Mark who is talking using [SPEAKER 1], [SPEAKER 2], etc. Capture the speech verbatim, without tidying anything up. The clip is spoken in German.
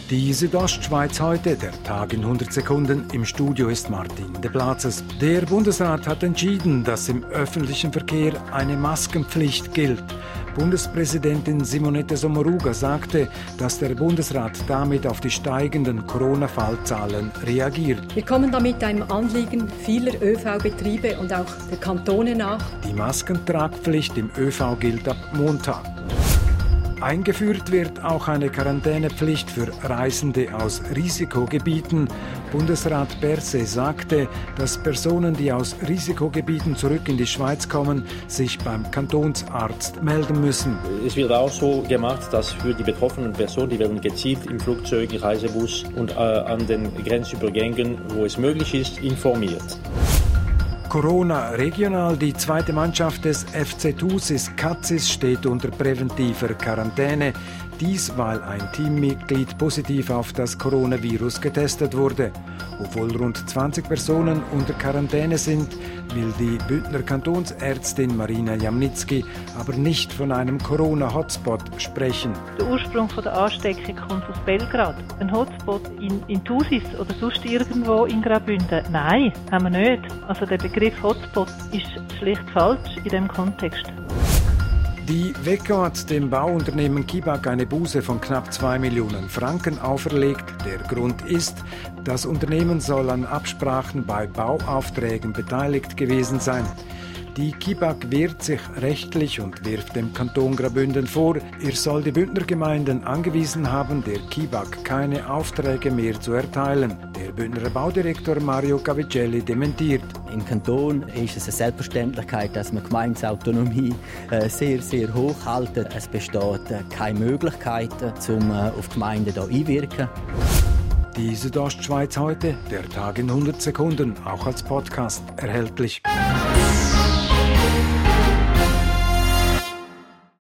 [SPEAKER 1] Die Südostschweiz heute, der Tag in hundert Sekunden. Im Studio ist Martin de Platzes. Der Bundesrat hat entschieden, dass im öffentlichen Verkehr eine Maskenpflicht gilt. Bundespräsidentin Simonetta Sommaruga sagte, dass der Bundesrat damit auf die steigenden Corona-Fallzahlen reagiert.
[SPEAKER 2] Wir kommen damit einem Anliegen vieler ÖV-Betriebe und auch der Kantone nach.
[SPEAKER 1] Die Maskentragpflicht im ÖV gilt ab Montag. Eingeführt wird auch eine Quarantänepflicht für Reisende aus Risikogebieten. Bundesrat Berset sagte, dass Personen, die aus Risikogebieten zurück in die Schweiz kommen, sich beim Kantonsarzt melden müssen.
[SPEAKER 3] Es wird auch so gemacht, dass für die betroffenen Personen, die werden gezielt im Flugzeug, im Reisebus und äh, an den Grenzübergängen, wo es möglich ist, informiert.
[SPEAKER 1] Corona regional. Die zweite Mannschaft des F C Thusis Katzis steht unter präventiver Quarantäne. Dies, weil ein Teammitglied positiv auf das Coronavirus getestet wurde. Obwohl rund zwanzig Personen unter Quarantäne sind, will die Bündner Kantonsärztin Marina Jamnitzki aber nicht von einem Corona-Hotspot sprechen.
[SPEAKER 4] Der Ursprung der Ansteckung kommt aus Belgrad. Ein Hotspot in, in Thusis oder sonst irgendwo in Graubünden? Nein, haben wir nicht. Also der Begriff Hotspot ist schlicht falsch in diesem Kontext.
[SPEAKER 1] Die W E C O hat dem Bauunternehmen Kibak eine Buße von knapp zwei Millionen Franken auferlegt. Der Grund ist, das Unternehmen soll an Absprachen bei Bauaufträgen beteiligt gewesen sein. Die Kibak wehrt sich rechtlich und wirft dem Kanton Graubünden vor, er soll die Bündner Gemeinden angewiesen haben, der Kibak keine Aufträge mehr zu erteilen. Der Bündner Baudirektor Mario Cavicelli dementiert.
[SPEAKER 5] Im Kanton ist es eine Selbstverständlichkeit, dass man Gemeindeautonomie äh, sehr, sehr hoch halten. Es besteht äh, keine Möglichkeiten, um äh, auf Gemeinden hier einwirken.
[SPEAKER 1] Die Südostschweiz heute, der Tag in hundert Sekunden, auch als Podcast erhältlich.